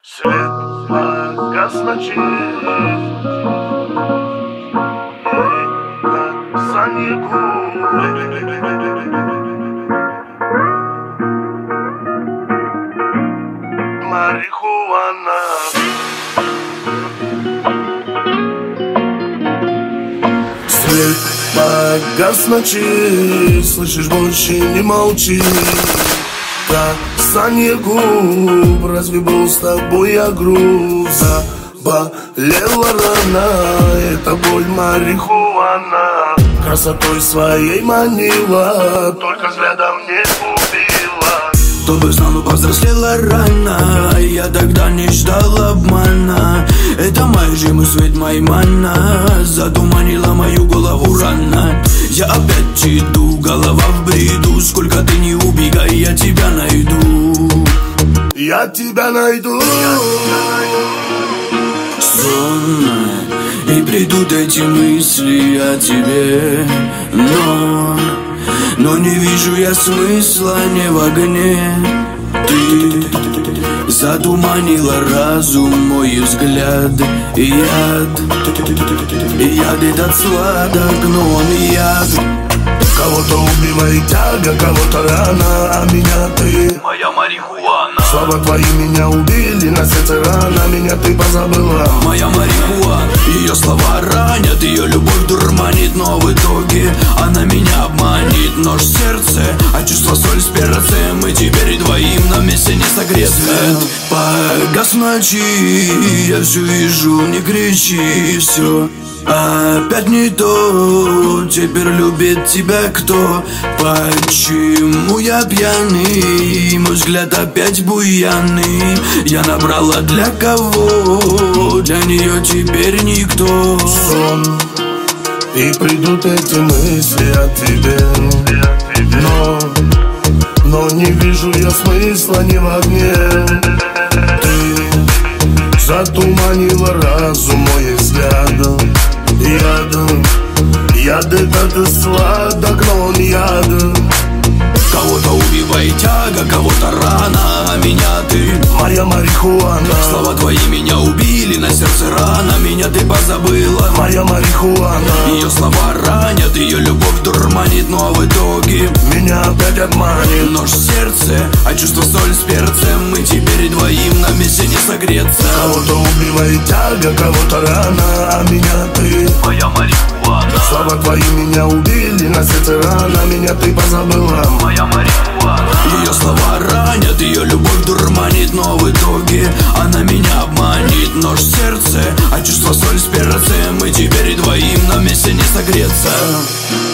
Свет погас ночи, касание губ. Марихуана. Свет погас ночи, слышишь, больше не молчи. Касание губ, разве был с тобой я груб? Заболела рана, это боль марихуана. Красотой своей манила, только взглядом не убила. Кто бы знал, но повзрослела рано. Я тогда не ждал обмана. Это моя жизнь, свет, моя манна. Затуманила мою голову рано. Я опять иду, голова в бреду. Сколько ты не убегай, я тебя найду. Я тебя найду. Сонно, и придут эти мысли о тебе. Но не вижу я смысла не в огне. Ты затуманила разум, мой взгляд. И яд этот сладок, но он яд. Кого-то убивает тяга, кого-то рана, а меня ты моя марихуана. Слова твои меня убили, на сердце рана, меня ты позабыла. Моя марихуана, ее слова ранят, ее любовь дурманит, но в итоге она меня обманет. Нож в сердце, а чувство соль с перцем. Мы теперь двоим на месте не согреты. Свет погас в ночи, я все вижу, не кричи, все опять не то. Теперь любит тебя кто? Почему я пьяный? Мой взгляд опять буйный. Я набрала для кого? Для нее теперь никто. Сон, и придут эти мысли о тебе. Но не вижу я смысла ни в огне. Ты затуманила разум, мой взгляд. Яд этот сладок, но он яд. Кого-то убивает тяга, кого-то рана, а меня ты моя марихуана. Слова твои меня убили, на сердце рана, меня ты позабыла. Моя марихуана. Ее слова ранят, ее любовь дурманит, но в итоге меня опять обманет. Нож в сердце, а чувство соль с перцем. Мы теперь двоим на месте не согреться. Кого-то убивает тяга, кого-то рана, а меня ты моя марихуана. Слова твои меня убили, на сердце рана, меня ты позабыла. Моя марихуана. Ее слова ранят, ее любовь дурманит, но в итоге она меня обманет. Нож в сердце, а чувство соль с перцем. Мы теперь двоим на месте не согреться.